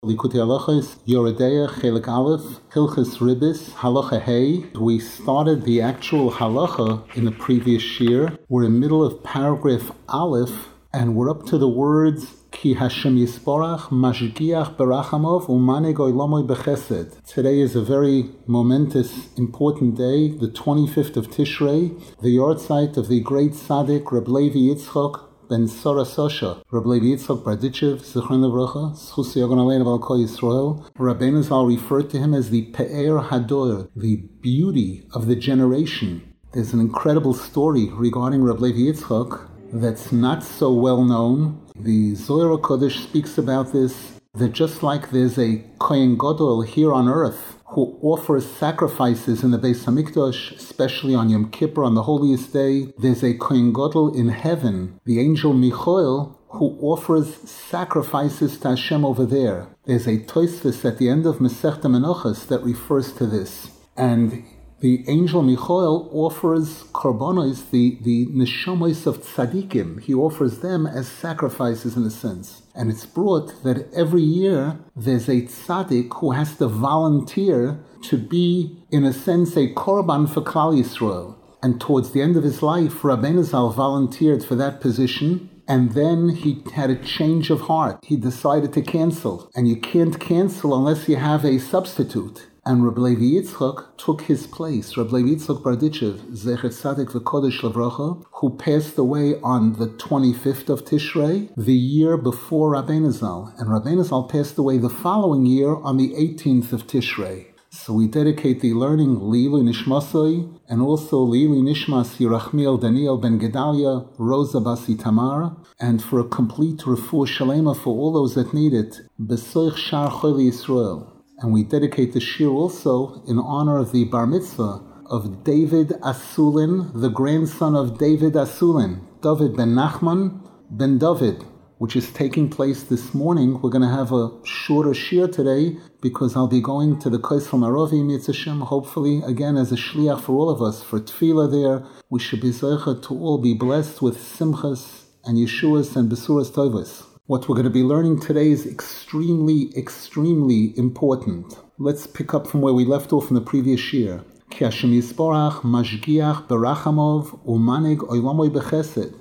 Likutei Halachos, Yoredeya, Chelik Aleph, Hilchos Ribis, Halacha Hey. We started the actual halacha in the previous year. We're in the middle of paragraph Aleph, and we're up to the words Ki Hashem Yisborach Mashgiach Berachamov Umaneg Oilamoy Bechesed. Today is a very momentous, important day, the 25th of Tishrei, the yahrzeit of the great tzaddik Reb Levi Yitzchok Ben Sora Sosha, Reb Levi Yitzchok Berditchev, Zichron Levracha, Zchus Yagon Alein of Al Kol Yisrael. Rabbeinu Zal referred to him as the Pe'er Hador, the beauty of the generation. There's an incredible story regarding Reb Levi Yitzchok that's not so well known. The Zohar HaKodesh speaks about this, that just like there's a Kohen Gadol here on earth who offers sacrifices in the Beis HaMikdash, especially on Yom Kippur, on the holiest day, there's a Kohen Gadol in heaven, the angel Michael, who offers sacrifices to Hashem over there. There's a Tosfos at the end of Masechta Menachos that refers to this. And the angel Michael offers korbanos, the neshamos of tzaddikim. He offers them as sacrifices in a sense. And it's brought that every year there's a tzaddik who has to volunteer to be, in a sense, a korban for Klal Yisrael. And towards the end of his life, Rabbeinu Zal volunteered for that position. And then he had a change of heart. He decided to cancel. And you can't cancel unless you have a substitute. And Reb Levi Yitzchok took his place. Reb Levi Yitzchok Berditchev, Zecher Tzadik V'Kodesh Levracha, who passed away on the 25th of Tishrei, the year before Rabbeinu Zal. And Rabbeinu Zal passed away the following year on the 18th of Tishrei. So we dedicate the learning Lilu Nishmasoi, and also Lilu Nishmas Yerachmiel Daniel Ben Gedalia, Rosa Basi Tamar, and for a complete refuah shalema for all those that need it, Besoich Shar Choli Yisrael. And we dedicate the shir also in honor of the bar mitzvah of David Asulin, the grandson of David Asulin, David ben Nachman ben David, which is taking place this morning. We're going to have a shorter shir today because I'll be going to the Kosel Marovi Mitzvah Shem, hopefully, again, as a shliach for all of us, for tefillah there. We should be zeicha to all be blessed with simchas and yeshuas and besuras tovos. What we're going to be learning today is extremely, extremely important. Let's pick up from where we left off in the previous year. Ki Hashem Yisborach Mashgiach Berachamov Umaneg Oilamoy Bechesed.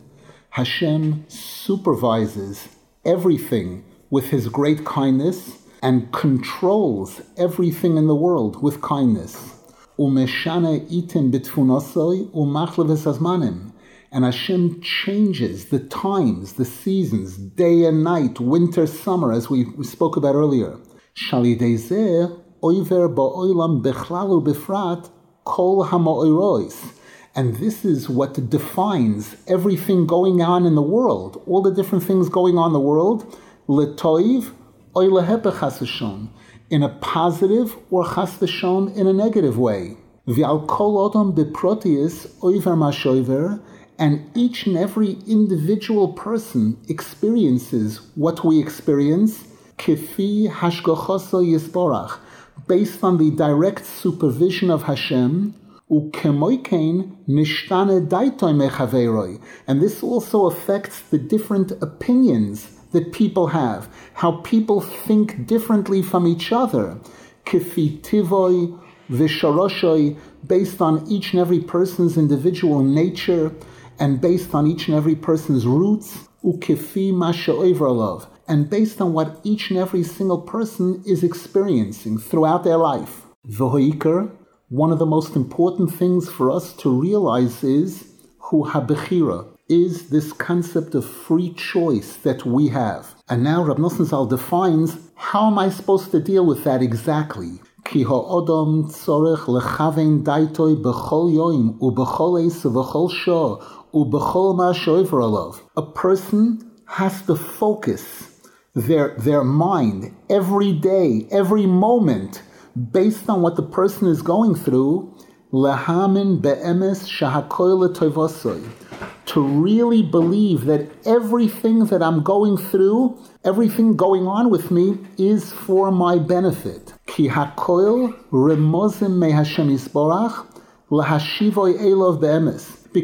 Hashem supervises everything with His great kindness and controls everything in the world with kindness. Umeshane itim bitfunosoi umachleves azmanim. And Hashem changes the times, the seasons, day and night, winter, summer, as we spoke about earlier. Shalidezeh oiver ba'olam bechlalu befrat kol ha'ma'orois. And this is what defines everything going on in the world, all the different things going on in the world, letoiv oy lehepech chas v'shon, in a positive or chas v'shon in a negative way. V'al kol odom beprotius oiver mashoiver. And each and every individual person experiences what we experience, kifi hashgachoso yisborach, based on the direct supervision of Hashem, ukemoikein nishtane daitoi mechaveroi. And this also affects the different opinions that people have, how people think differently from each other, kifi tivoi v'shoroshoi, based on each and every person's individual nature, and based on each and every person's roots, ukefi masha oiverlov, and based on what each and every single person is experiencing throughout their life. V'hoiker, one of the most important things for us to realize is hu habechira, is this concept of free choice that we have. And now Rab Nosson Zal defines, how am I supposed to deal with that exactly? Ki ha'odom tzorech lechavein daitoi b'chol yoim u'b'chol eis u'b'chol shah u'b'chol ma she'over alav. A person has to focus their mind every day, every moment, based on what the person is going through, lehamin be'emes shahakol le'tovosoi, to really believe that everything that I'm going through, everything going on with me, is for my benefit. Ki hakoil remozim me Hashem Yisborach lahashivoy elov be'emes. Because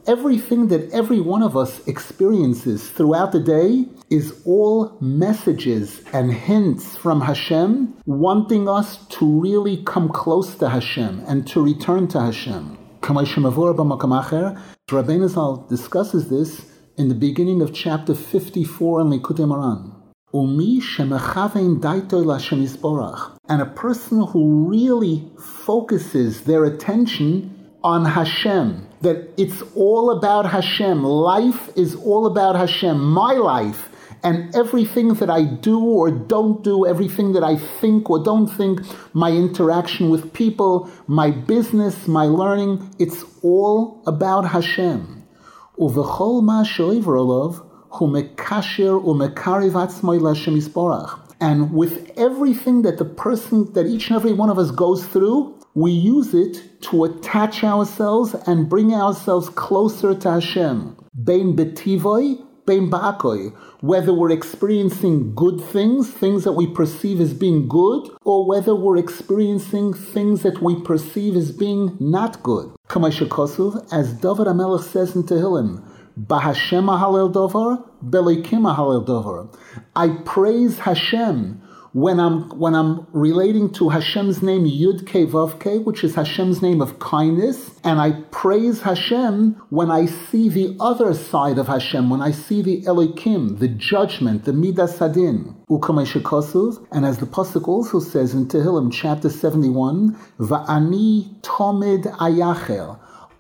everything that every one of us experiences throughout the day is all messages and hints from Hashem, wanting us to really come close to Hashem and to return to Hashem. Rabbeinu Zal discusses this in the beginning of chapter 54 in Likutei Moharan. And a person who really focuses their attention on Hashem, that it's all about Hashem, life is all about Hashem, my life, and everything that I do or don't do, everything that I think or don't think, my interaction with people, my business, my learning, it's all about Hashem. Uvechol ma she'over olav hu mekasher umekariv atzmoi l'Hashem yisborach. And with everything that that each and every one of us goes through, we use it to attach ourselves and bring ourselves closer to Hashem. Bein betivoi, bein ba'akoi. Whether we're experiencing good things that we perceive as being good, or whether we're experiencing things that we perceive as being not good. K'may shekosuv, as David HaMelech says in Tehillim, B'Hashem ahalel dovar, b'Elokim ahalel dovar. I praise Hashem when I'm relating to Hashem's name Yud Kei Vav Kei, which is Hashem's name of kindness, and I praise Hashem when I see the other side of Hashem, when I see the Elokim, the judgment, the Midas Hadin. Ukamei shekosuv, and as the pasuk also says in Tehillim chapter 71, Va'ani Tomid Ayachel.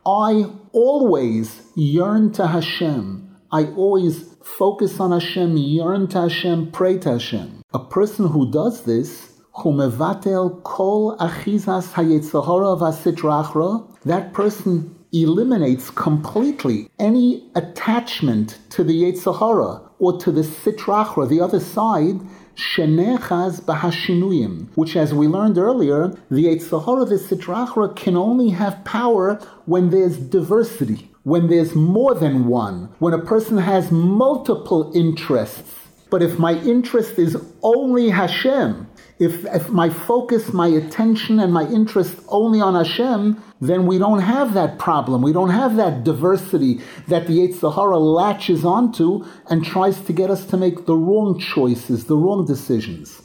I always yearn to Hashem. I always focus on Hashem, yearn to Hashem, pray to Hashem. A person who does this, hu mevatel kol achizas hayetzer hara v'sitra achra, that person eliminates completely any attachment to the yetzer hara or to the sitra achra, the other side, shenechaz b'hashinuyim, which, as we learned earlier, the yetzer hara, the sitra achra, can only have power when there's diversity, when there's more than one, when a person has multiple interests. But if my interest is only Hashem, if my focus, my attention, and my interest only on Hashem, then we don't have that problem. We don't have that diversity that the Yetzer Hara latches onto and tries to get us to make the wrong choices, the wrong decisions.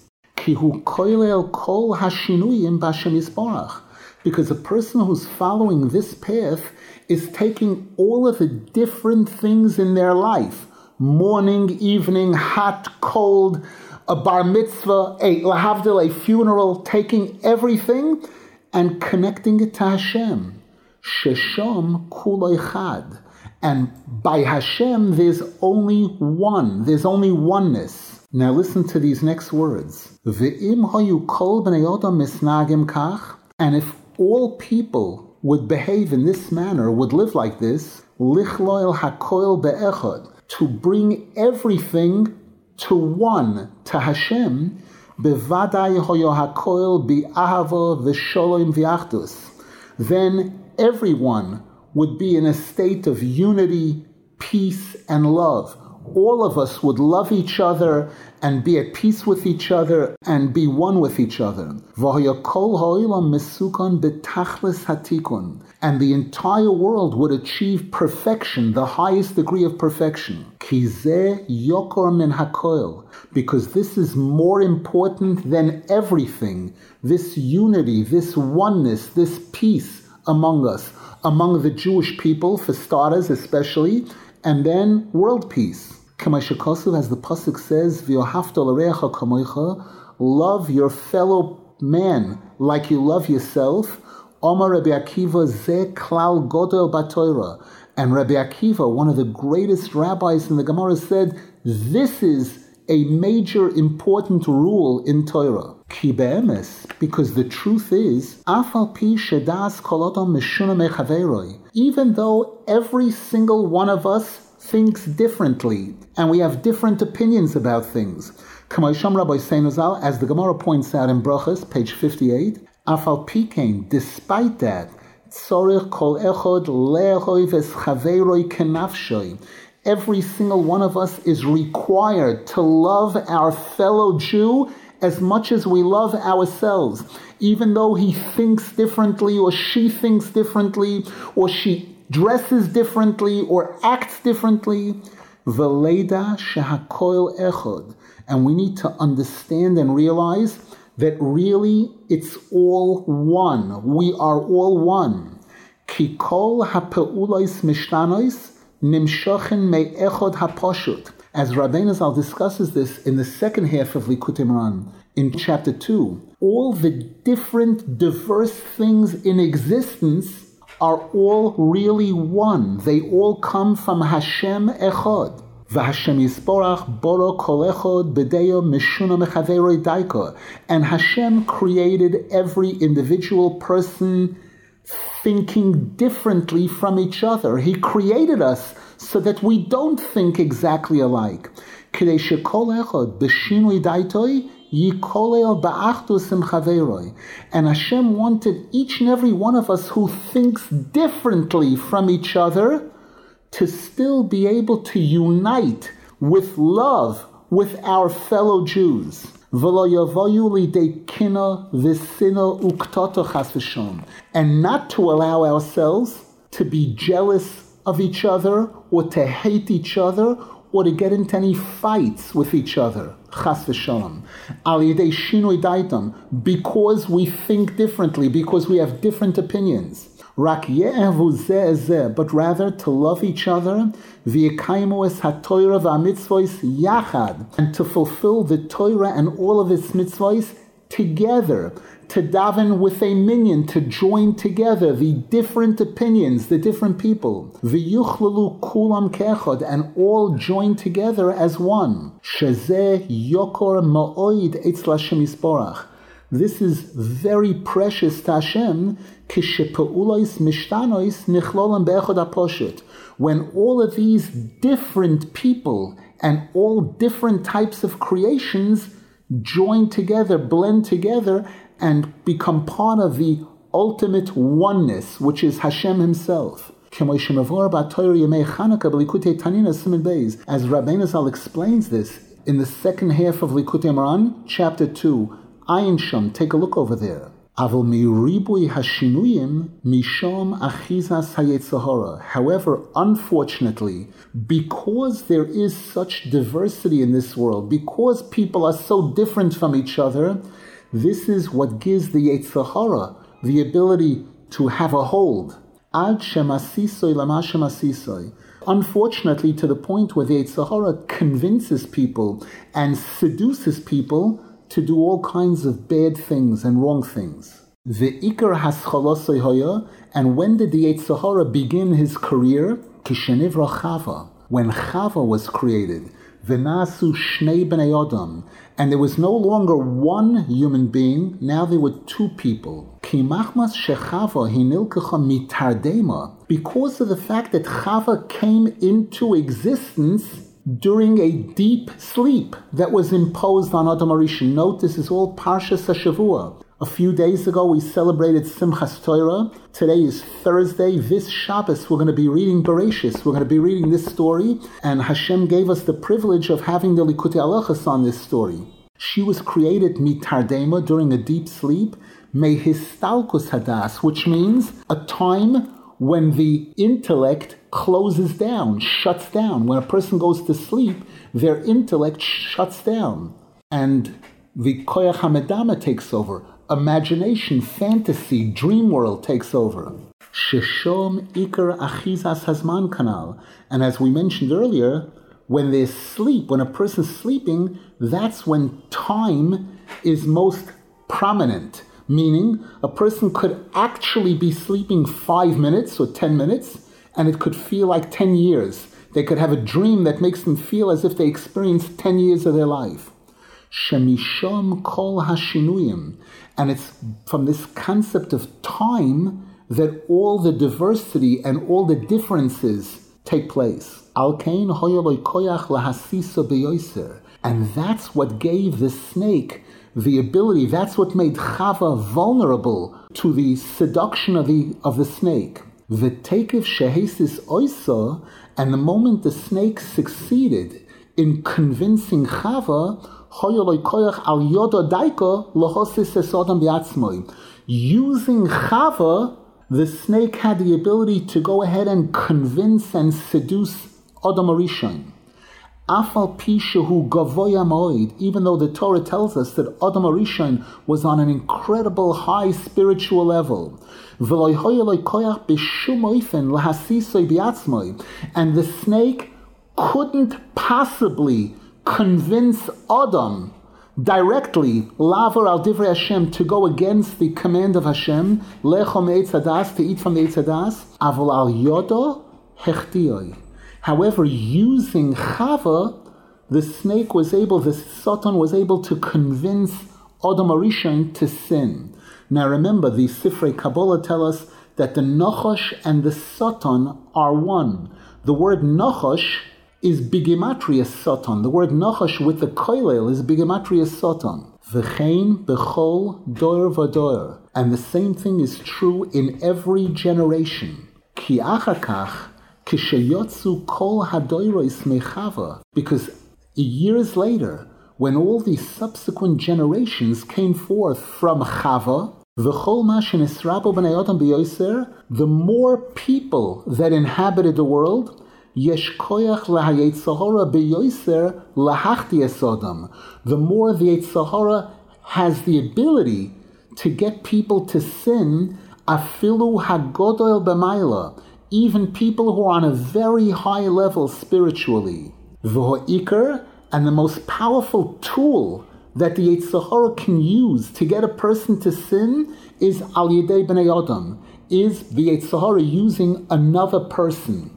Because a person who's following this path is taking all of the different things in their life, morning, evening, hot, cold, a bar mitzvah, a lahavdil, a funeral, taking everything and connecting it to Hashem. Shesham kulo echad. And by Hashem, there's only one. There's only oneness. Now listen to these next words. Ve'im hayu kol bnei adam misnagim kach. And if all people would behave in this manner, would live like this, lichloil hakoil be'echad, to bring everything to one, to Hashem, bevadai hoyo hakoil bi'ahava v'sholom v'achdus, then everyone would be in a state of unity, peace, and love. All of us would love each other and be at peace with each other and be one with each other. And the entire world would achieve perfection, the highest degree of perfection. Because this is more important than everything. This unity, this oneness, this peace among us, among the Jewish people, for starters especially, and then world peace. Kamashikosu, as the pasuk says, love your fellow man like you love yourself. Omar Rabbi Akiva ze klal godel batoira. And Rabbi Akiva, one of the greatest rabbis in the Gemara, said, this is a major important rule in Torah. Ki be'emes, because the truth is, afal pi shedas kol adam meshuna mechaveroi, even though every single one of us thinks differently, and we have different opinions about things. K'maysham Rabbi Seinu Zal, as the Gemara points out in Brachos, page 58, afal pikein, despite that, tzorich kol echod le'ehoi v'schaveiroi kenafshoi, every single one of us is required to love our fellow Jew as much as we love ourselves, even though he thinks differently, or she thinks differently, or she dresses differently or acts differently. Veleda shehakoil echod. And we need to understand and realize that really it's all one. We are all one. Ki kol ha'pe'ulos mishtanois nimshochen me'echod ha'poshut. As Rabbeinu Zal discusses this in the second half of Likutei Moharan, in chapter 2, all the different diverse things in existence are all really one. They all come from Hashem Echad. V'Hashem Yisborach boro kol echod b'deyo mishuna mechaveroi daiko. And Hashem created every individual person thinking differently from each other. He created us so that we don't think exactly alike. K'dei shekol echod b'shinui daitoi yikolel ba'achdus im chaveroi. And Hashem wanted each and every one of us who thinks differently from each other to still be able to unite with love with our fellow Jews. And not to allow ourselves to be jealous of each other or to hate each other or to get into any fights with each other. Chas v'shalom. Al yedei shinui daitam, because we think differently, because we have different opinions. Rak ye'evu zeh zeh, but rather to love each other, v'yekaimu es ha'toira v'amitzvos yachad, and to fulfill the Torah and all of its mitzvos together, to daven with a minyan, to join together the different opinions, the different people, v'yuchlelu kulam ke'echad, and all join together as one. Shezeh yokor ma'oid etzla Hashem Yisborach. This is very precious to Hashem, when all of these different people and all different types of creations join together, blend together, and become part of the ultimate oneness, which is Hashem Himself. As Rabbeinu Zal explains this in the second half of Likutei Moharan, chapter 2, Ayin Sham, take a look over there. However, unfortunately, because there is such diversity in this world, because people are so different from each other, this is what gives the Yetzer Hara the ability to have a hold. Unfortunately, to the point where the Yetzer Hara convinces people and seduces people to do all kinds of bad things and wrong things. The Ikar Haschalosei Hoya, and when did the Yetzer Hara begin his career? Kishenivra Chava, when Chava was created. V'nasu Shnei Bnei Adam, and there was no longer one human being, now there were two people. Ki machmas shechava hinilkecha mitardema, because of the fact that Chava came into existence during a deep sleep that was imposed on Adam HaRishon. Note, this is all Parshas HaShavua. A few days ago, we celebrated Simchas Torah. Today is Thursday. This Shabbos, we're going to be reading Bereshis. We're going to be reading this story, and Hashem gave us the privilege of having the Likutei Halachos on this story. She was created mitardema, during a deep sleep, mehistalkus hadas, which means a time when the intellect closes down, shuts down. When a person goes to sleep, their intellect shuts down. And the koyach hamedama takes over. Imagination, fantasy, dream world takes over. Sheshom ikar achizas hazman kanal. And as we mentioned earlier, when there's sleep, when a person's sleeping, that's when time is most prominent. Meaning, a person could actually be sleeping 5 minutes or 10 minutes, and it could feel like 10 years. They could have a dream that makes them feel as if they experienced 10 years of their life. Shemishom kol hashinuyim. And it's from this concept of time that all the diversity and all the differences take place. Alkein hoyoloi koyach lahasiso beyoser. And that's what gave the snake the ability, that's what made Chava vulnerable to the seduction of the snake. The takev shehesis oisa, and the moment the snake succeeded in convincing Chava, hoyoloi koyach al yodo daiko lohosis es odam biatzmoi, using Chava The snake had the ability to go ahead and convince and seduce Adam HaRishon. Afal Pishahu Gavoya Moed, even though the Torah tells us that Adam HaRishon was on an incredible high spiritual level. And the snake couldn't possibly convince Adam directly, Lavar al Divrei Hashem, to go against the command of Hashem, Lechom Eitz Hadas, to eat from the Eitz Hadas, Avol al Yodo Hechtioi. However, using Chava, the Satan was able to convince Adam HaRishon to sin. Now remember, the Sifrei Kabbalah tell us that the Nachash and the Satan are one. The word Nachash is bigematria Satan. The word Nachash with the koilel is bigematria Satan. V'chein b'chol dor v'dor. And the same thing is true in every generation. Ki achakach kishayotzu kol hadoros mechava. Because years later, when all these subsequent generations came forth from Chava, v'chol ma shenisrabu b'nei Adam b'yoser, the more people that inhabited the world, Yesh koyach lahayetzahara beyoser lahachti esodam. The more the Yetzahara has the ability to get people to sin, afilu hagodol b'mayla, even people who are on a very high level spiritually. V'ho'ikar, and the most powerful tool that the Yetzahara can use to get a person to sin is al yedei b'nei Adam, is the Yetzahara using another person.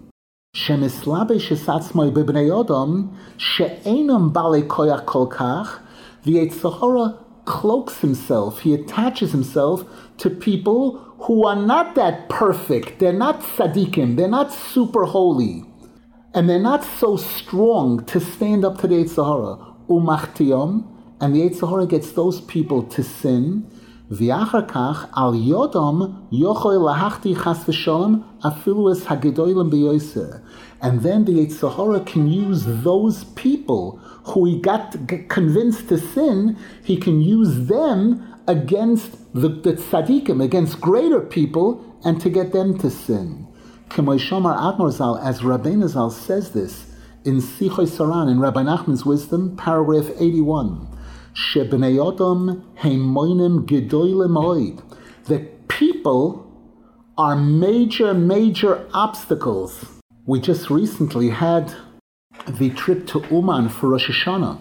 The Yetzirah cloaks himself, he attaches himself to people who are not that perfect, they're not tzaddikim, they're not super holy, and they're not so strong to stand up to the Yetzirah. Umachtiyom, and the Yetzirah gets those people to sin. V'achar al yodam yochoi lahachti chas v'shalom afilu es hagedolim b'yoser. And then the Yetzirah can use those people who he got convinced to sin, he can use them against the tzaddikim, against greater people, and to get them to sin. K'moi Shomar Admor Zal, as Rabbeinu Zal says this in Sichos Saran, in Rabbi Nachman's Wisdom, paragraph 81. Shebnei Adam heimonim gedoyle moed. That people are major obstacles. We just recently had the trip to Uman for Rosh Hashanah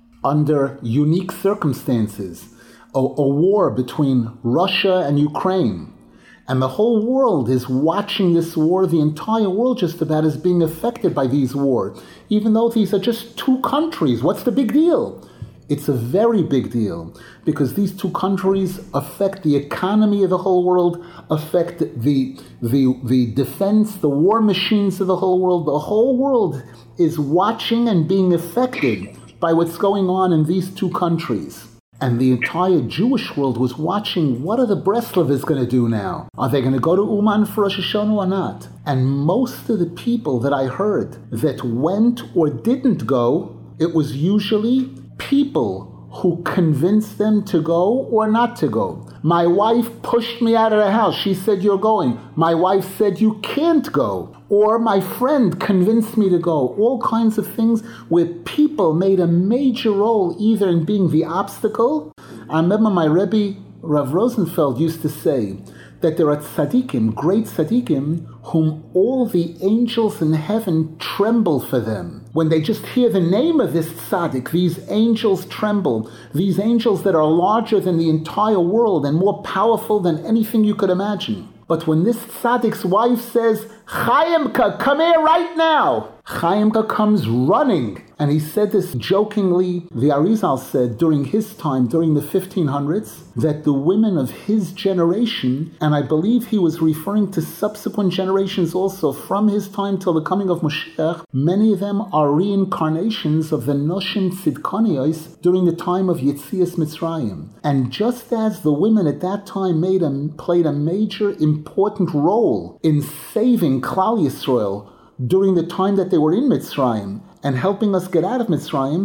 under unique circumstances, a war between Russia and Ukraine. And the whole world is watching this war. The entire world just about is being affected by these wars. Even though these are just two countries, what's the big deal? It's a very big deal because these two countries affect the economy of the whole world, affect the defense, the war machines of the whole world. The whole world is watching and being affected by what's going on in these two countries. And the entire Jewish world was watching, what are the Breslovers going to do now? Are they going to go to Uman for Rosh Hashanah or not? And most of the people that I heard that went or didn't go, it was usually people who convinced them to go or not to go. My wife pushed me out of the house. She said, you're going. My wife said, you can't go. Or my friend convinced me to go. All kinds of things where people made a major role either in being the obstacle. I remember my Rebbe, Rav Rosenfeld, used to say that there are tzaddikim, great tzaddikim, whom all the angels in heaven tremble for them. When they just hear the name of this tzaddik, these angels tremble. These angels that are larger than the entire world and more powerful than anything you could imagine. But when this tzaddik's wife says, Chaimka, come here right now, Chaimka comes running. And he said this jokingly, the Arizal said during his time, during the 1500s, that the women of his generation, and I believe he was referring to subsequent generations also from his time till the coming of Moshiach, many of them are reincarnations of the Noshim Tzidkanios during the time of Yetzias Mitzrayim. And just as the women at that time played a major important role in saving Klal Yisrael during the time that they were in Mitzrayim, and helping us get out of Mitzrayim,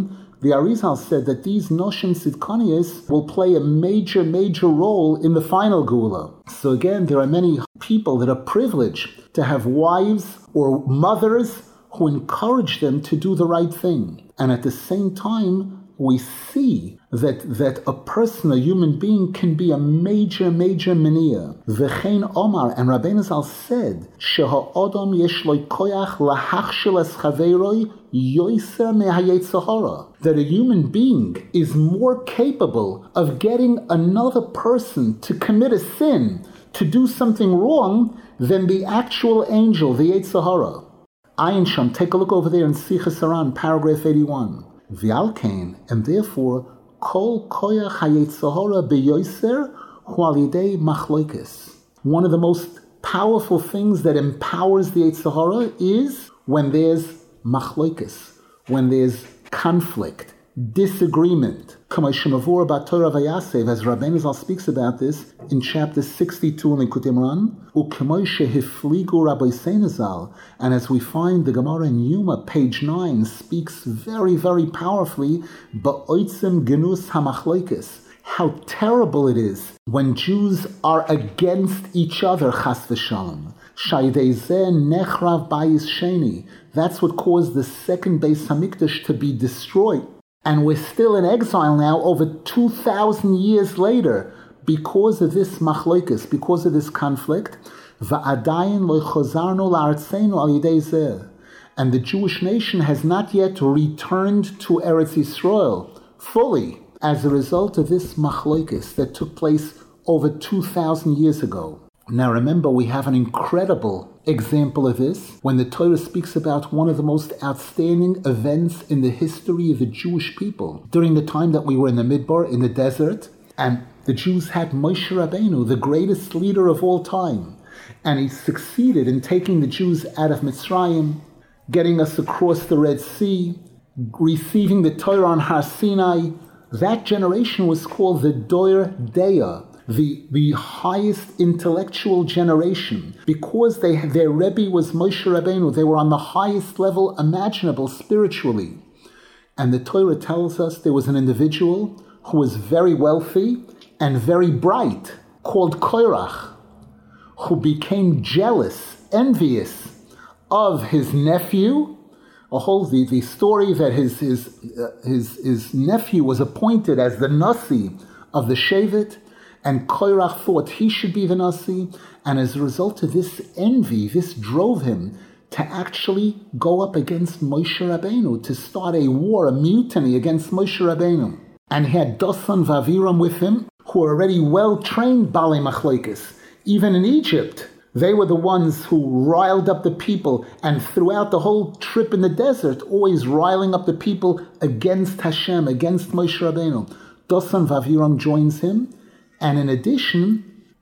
the Arizal said that these Noshim Tzidkanias will play a major, major role in the final Geula. So again, there are many people that are privileged to have wives or mothers who encourage them to do the right thing. And at the same time, we see that a person, a human being, can be a major, major meniah. V'chein Omar, and Rabbeinu Zal said, She'ha'odam yesh lo koyach lahachshel es chaveiroi yoiser mehayetzer hara, that a human being is more capable of getting another person to commit a sin, to do something wrong, than the actual angel, the Yetzer hara. Ayin Sham, take a look over there in Sichas Haran, paragraph 81. V'alkein, and therefore, kol koyach hayetzer hara beyoser hu al yidei machloikes. One of the most powerful things that empowers the Yetzer hara is when there's machloikes, when there's conflict, disagreement. As Rabbeinu Zal speaks about this in chapter 62 in Likutei Moharan, and as we find the Gemara in Yuma, page 9, speaks very, very powerfully, how terrible it is when Jews are against each other, chas v'shalom. That's what caused the second Beis Hamikdash to be destroyed. And we're still in exile now over 2,000 years later because of this machloikus, because of this conflict. And the Jewish nation has not yet returned to Eretz Yisrael fully as a result of this machloikus that took place over 2,000 years ago. Now remember, we have an incredible example of this when the Torah speaks about one of the most outstanding events in the history of the Jewish people. During the time that we were in the Midbar, in the desert, and the Jews had Moshe Rabbeinu, the greatest leader of all time. And he succeeded in taking the Jews out of Mitzrayim, getting us across the Red Sea, receiving the Torah on Har Sinai. That generation was called the Doir Deah, the highest intellectual generation, because their Rebbe was Moshe Rabbeinu. They were on the highest level imaginable spiritually. And the Torah tells us there was an individual who was very wealthy and very bright, called Korach, who became jealous, envious of his nephew. The story that his nephew was appointed as the Nasi of the Shevet, and Korach thought he should be the Nasi, and as a result of this envy, this drove him to actually go up against Moshe Rabbeinu, to start a war, a mutiny against Moshe Rabbeinu. And he had Dosan Vaviram with him, who were already well-trained Balei Machlokes. Even in Egypt, they were the ones who riled up the people, and throughout the whole trip in the desert, always riling up the people against Hashem, against Moshe Rabbeinu. Dosan Vaviram joins him, and in addition,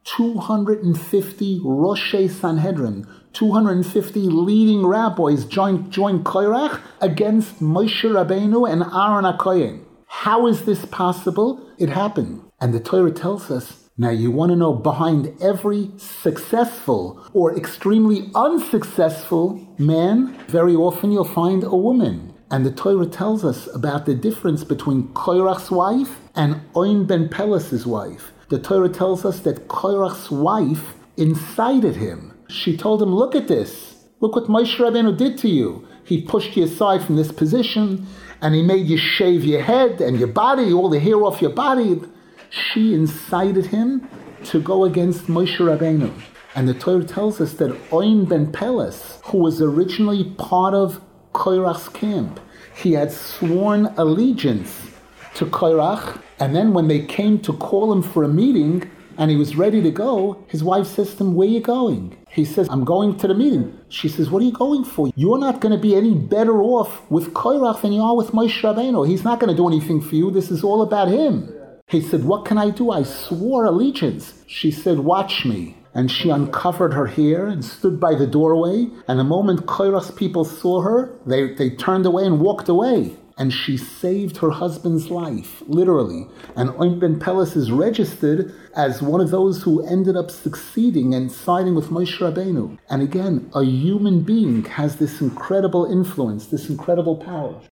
250 Roshei Sanhedrin, 250 leading rabbis joined Korach against Moshe Rabbeinu and Aaron HaKohen. How is this possible? It happened. And the Torah tells us, now you want to know, behind every successful or extremely unsuccessful man, very often you'll find a woman. And the Torah tells us about the difference between Korach's wife and Oin ben Pelas's wife. The Torah tells us that Korach's wife incited him. She told him, look at this. Look what Moshe Rabbeinu did to you. He pushed you aside from this position, and he made you shave your head and your body, all the hair off your body. She incited him to go against Moshe Rabbeinu. And the Torah tells us that Oin ben Pelas, who was originally part of Korach's camp, he had sworn allegiance to Korach, and then when they came to call him for a meeting, and he was ready to go, his wife says to him, where are you going? He says, I'm going to the meeting. She says, what are you going for? You're not going to be any better off with Korach than you are with Moshe Rabbeinu. He's not going to do anything for you. This is all about him. He said, what can I do? I swore allegiance. She said, watch me. And she uncovered her hair and stood by the doorway. And the moment Korach's people saw her, they turned away and walked away. And she saved her husband's life, literally. And Oin ben Pelas is registered as one of those who ended up succeeding and siding with Moshe Rabbeinu. And again, a human being has this incredible influence, this incredible power.